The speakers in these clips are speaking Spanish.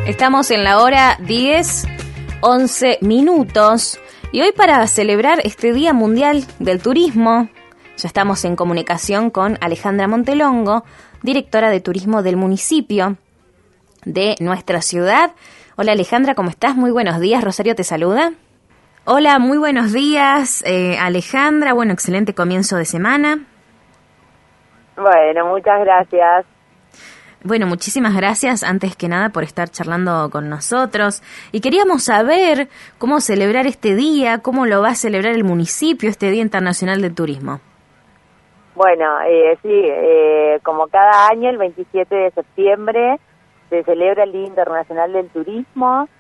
Estamos en la hora 10:11 y hoy para celebrar este Día Mundial del Turismo, ya estamos en comunicación con Alejandra Montelongo, directora de turismo del municipio de nuestra ciudad. Hola Alejandra, ¿cómo estás? Muy buenos días, Rosario te saluda. Hola, muy buenos días Alejandra, bueno, excelente comienzo de semana. Bueno, muchas gracias. Bueno, muchísimas gracias antes que nada por estar charlando con nosotros y queríamos saber cómo celebrar este día, cómo lo va a celebrar el municipio, este Día Internacional del Turismo. Bueno, como cada año, el 27 de septiembre se celebra el Día Internacional del Turismo.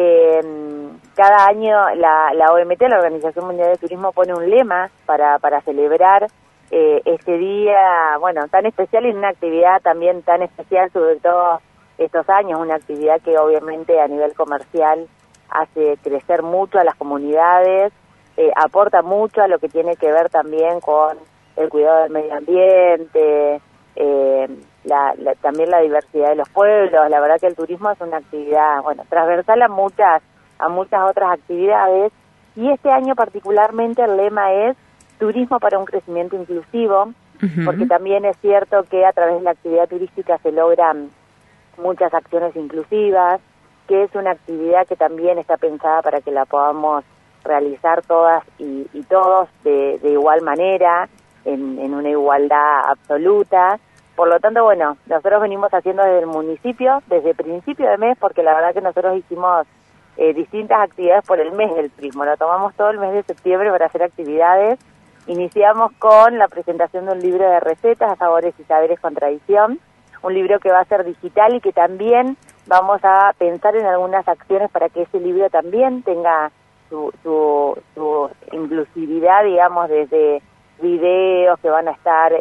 Cada año la OMT, la Organización Mundial de Turismo, pone un lema para celebrar este día, bueno, tan especial y una actividad también tan especial, sobre todo estos años, una actividad que obviamente a nivel comercial hace crecer mucho a las comunidades, aporta mucho a lo que tiene que ver también con el cuidado del medio ambiente, también la diversidad de los pueblos. La verdad que el turismo es una actividad, bueno, transversal a muchas otras actividades, y este año particularmente el lema es Turismo para un crecimiento inclusivo, porque también es cierto que a través de la actividad turística se logran muchas acciones inclusivas, que es una actividad que también está pensada para que la podamos realizar todas y todos de igual manera, en una igualdad absoluta. Por lo tanto, bueno, nosotros venimos haciendo desde el municipio, desde principio de mes, porque la verdad que nosotros hicimos distintas actividades por el mes del turismo, lo tomamos todo el mes de septiembre para hacer actividades. Iniciamos con la presentación de un libro de recetas, sabores y saberes con tradición, un libro que va a ser digital y que también vamos a pensar en algunas acciones para que ese libro también tenga su inclusividad, digamos, desde videos que van a estar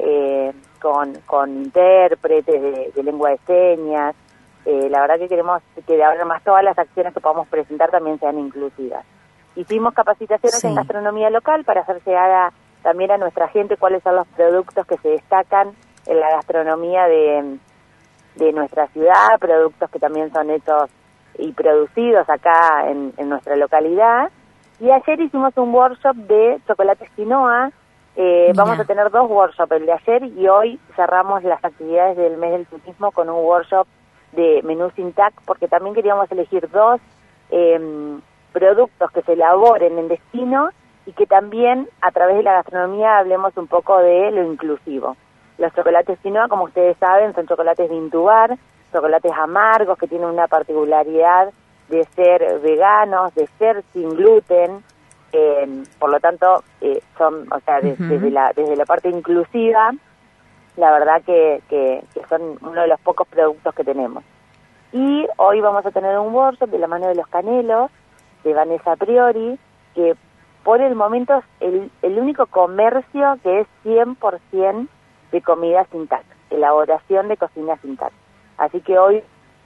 con intérpretes de lengua de señas. La verdad que queremos que ahora más todas las acciones que podamos presentar también sean inclusivas. Hicimos capacitaciones en gastronomía local para hacer llegar también a nuestra gente cuáles son los productos que se destacan en la gastronomía de nuestra ciudad, productos que también son hechos y producidos acá en nuestra localidad. Y ayer hicimos un workshop de chocolates quinoa. Vamos a tener 2 workshops, el de ayer y hoy cerramos las actividades del mes del turismo con un workshop de menú sin TAC, porque también queríamos elegir 2 productos que se elaboren en destino y que también a través de la gastronomía hablemos un poco de lo inclusivo. Los chocolates quinoa, como ustedes saben, son chocolates de intubar, chocolates amargos que tienen una particularidad de ser veganos, de ser sin gluten, por lo tanto son, o sea, desde la parte inclusiva, la verdad que son uno de los pocos productos que tenemos. Y hoy vamos a tener un workshop de la mano de los canelos, de Vanessa Priori, que por el momento es el único comercio que es 100% de comida sin TAC, elaboración de cocina sin TAC. Así que hoy...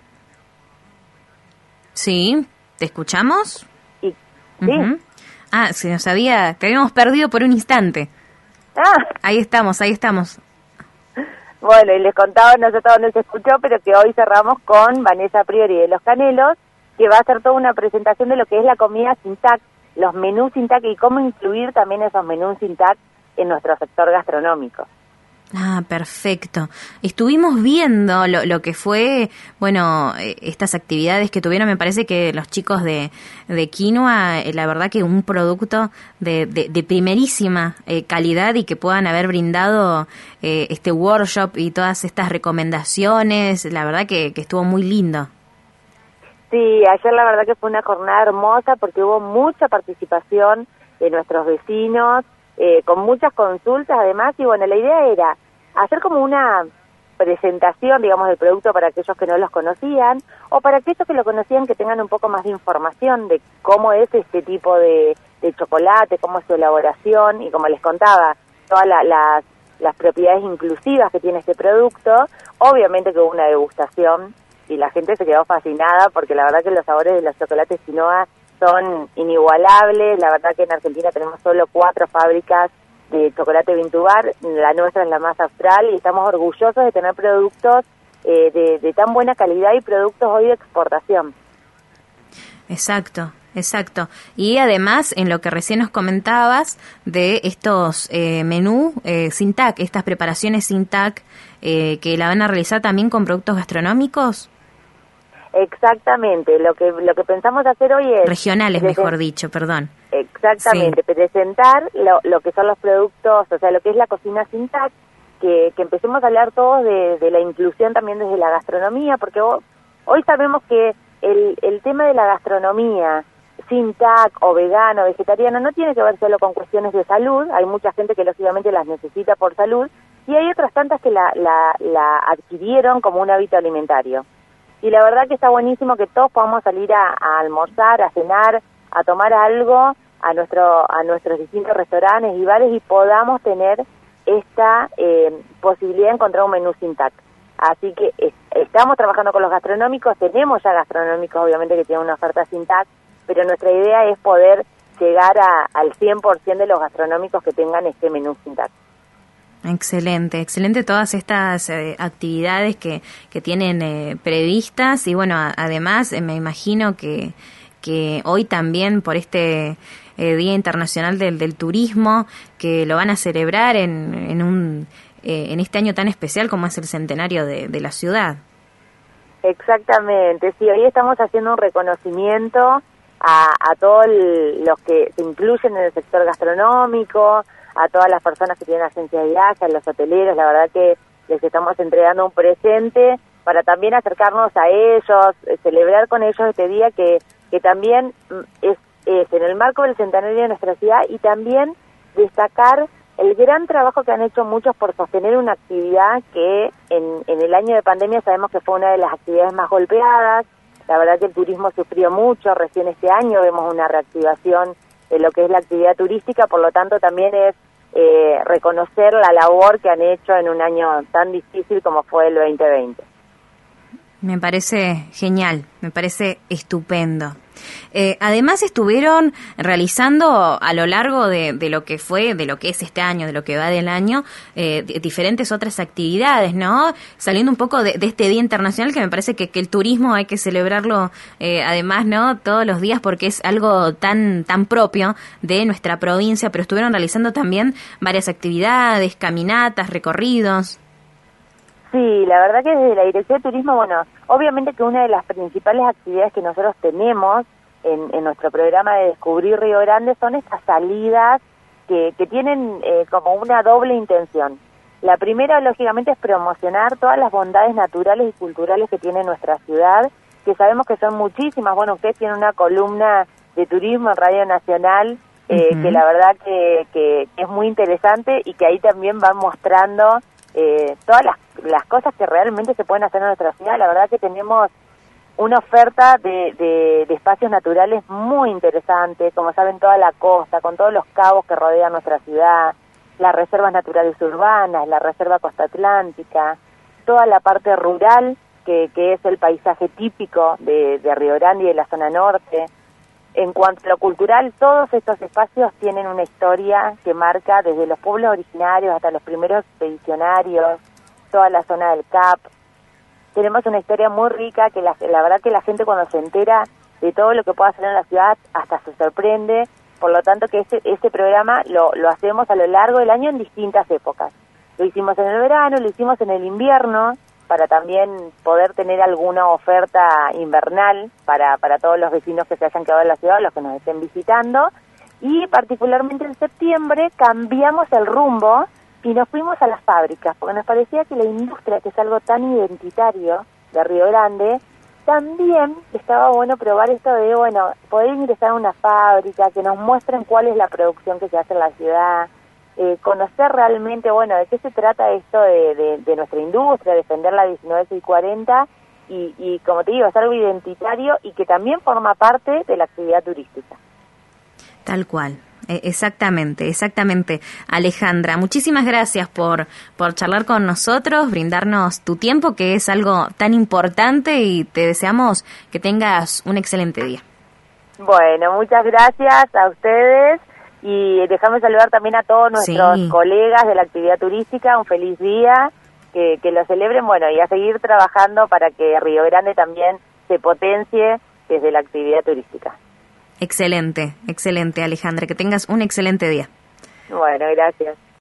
Sí, ¿te escuchamos? ¿Sí? Se nos había... Te habíamos perdido por un instante. Ahí estamos. Bueno, y les contaba, no sé hasta dónde se escuchó, pero que hoy cerramos con Vanessa Priori de Los Canelos, que va a hacer toda una presentación de lo que es la comida sin TAC, los menús sin TAC y cómo incluir también esos menús sin TAC en nuestro sector gastronómico. Perfecto. Estuvimos viendo lo que fue, bueno, estas actividades que tuvieron. Me parece que los chicos de Quinoa, la verdad que un producto de primerísima calidad y que puedan haber brindado este workshop y todas estas recomendaciones, la verdad que estuvo muy lindo. Sí, ayer la verdad que fue una jornada hermosa porque hubo mucha participación de nuestros vecinos, con muchas consultas además, y bueno, la idea era hacer como una presentación, digamos, del producto para aquellos que no los conocían, o para aquellos que lo conocían que tengan un poco más de información de cómo es este tipo de chocolate, cómo es su elaboración, y como les contaba, todas las propiedades inclusivas que tiene este producto. Obviamente que hubo una degustación y la gente se quedó fascinada porque la verdad que los sabores de los chocolates quinoa son inigualables. La verdad que en Argentina tenemos solo 4 fábricas de chocolate Vintubar, la nuestra es la más austral y estamos orgullosos de tener productos de tan buena calidad y productos hoy de exportación. Exacto. Exacto. Y además, en lo que recién nos comentabas de estos menú sin TAC, estas preparaciones sin TAC, que la van a realizar también con productos gastronómicos. Exactamente. Lo que pensamos hacer hoy es... Regionales, mejor dicho, perdón. Exactamente. Sí. Presentar lo que son los productos, o sea, lo que es la cocina sin TAC, que empecemos a hablar todos de la inclusión también desde la gastronomía, porque hoy sabemos que el tema de la gastronomía sin TAC o vegano, vegetariano, no tiene que ver solo con cuestiones de salud. Hay mucha gente que lógicamente las necesita por salud y hay otras tantas que la adquirieron como un hábito alimentario. Y la verdad que está buenísimo que todos podamos salir a almorzar, a cenar, a tomar algo a nuestros distintos restaurantes y bares y podamos tener esta posibilidad de encontrar un menú sin TAC. Así que estamos trabajando con los gastronómicos, tenemos ya gastronómicos obviamente que tienen una oferta sin TAC, pero nuestra idea es poder llegar al 100% de los gastronómicos que tengan este menú sin TAC. Excelente, excelente todas estas actividades que tienen previstas y bueno, además me imagino que hoy también por este Día Internacional del Turismo, que lo van a celebrar en este año tan especial como es el centenario de la ciudad. Exactamente, sí, hoy estamos haciendo un reconocimiento a todos los que se incluyen en el sector gastronómico, a todas las personas que tienen agencias de viajes, a los hoteleros. La verdad que les estamos entregando un presente para también acercarnos a ellos, celebrar con ellos este día que también es en el marco del centenario de nuestra ciudad y también destacar el gran trabajo que han hecho muchos por sostener una actividad que en el año de pandemia sabemos que fue una de las actividades más golpeadas. La verdad que el turismo sufrió mucho, recién este año vemos una reactivación de lo que es la actividad turística, por lo tanto también es reconocer la labor que han hecho en un año tan difícil como fue el 2020. Me parece genial, me parece estupendo. Además estuvieron realizando a lo largo de lo que fue, de lo que es este año, de lo que va del año, diferentes otras actividades, ¿no? Saliendo un poco de este Día Internacional, que me parece que el turismo hay que celebrarlo además, ¿no? Todos los días porque es algo tan propio de nuestra provincia, pero estuvieron realizando también varias actividades, caminatas, recorridos. Sí, la verdad que desde la Dirección de Turismo, bueno, obviamente que una de las principales actividades que nosotros tenemos en nuestro programa de Descubrir Río Grande son estas salidas que tienen como una doble intención. La primera, lógicamente, es promocionar todas las bondades naturales y culturales que tiene nuestra ciudad, que sabemos que son muchísimas. Bueno, ustedes tienen una columna de turismo en Radio Nacional, que la verdad que es muy interesante y que ahí también van mostrando todas las cosas que realmente se pueden hacer en nuestra ciudad. La verdad que tenemos una oferta de espacios naturales muy interesante, como saben, toda la costa, con todos los cabos que rodean nuestra ciudad, las reservas naturales urbanas, la reserva costa atlántica, toda la parte rural que es el paisaje típico de Río Grande y de la zona norte. En cuanto a lo cultural, todos estos espacios tienen una historia que marca desde los pueblos originarios hasta los primeros expedicionarios, toda la zona del CAP. Tenemos una historia muy rica que la verdad que la gente cuando se entera de todo lo que puede hacer en la ciudad hasta se sorprende. Por lo tanto que este programa lo hacemos a lo largo del año en distintas épocas. Lo hicimos en el verano, lo hicimos en el invierno, para también poder tener alguna oferta invernal para todos los vecinos que se hayan quedado en la ciudad, los que nos estén visitando. Y particularmente en septiembre cambiamos el rumbo y nos fuimos a las fábricas, porque nos parecía que la industria, que es algo tan identitario de Río Grande, también estaba bueno probar esto de, bueno, poder ingresar a una fábrica, que nos muestren cuál es la producción que se hace en la ciudad, conocer realmente, bueno, de qué se trata esto de nuestra industria, defender la 1940 y como te digo, es algo identitario y que también forma parte de la actividad turística. Tal cual. Exactamente. Alejandra, muchísimas gracias por charlar con nosotros, brindarnos tu tiempo, que es algo tan importante, y te deseamos que tengas un excelente día. Bueno, muchas gracias a ustedes y déjame saludar también a todos nuestros colegas de la actividad turística. Un feliz día que lo celebren, bueno, y a seguir trabajando para que Río Grande también se potencie desde la actividad turística. Excelente, excelente, Alejandra, que tengas un excelente día. Bueno, gracias.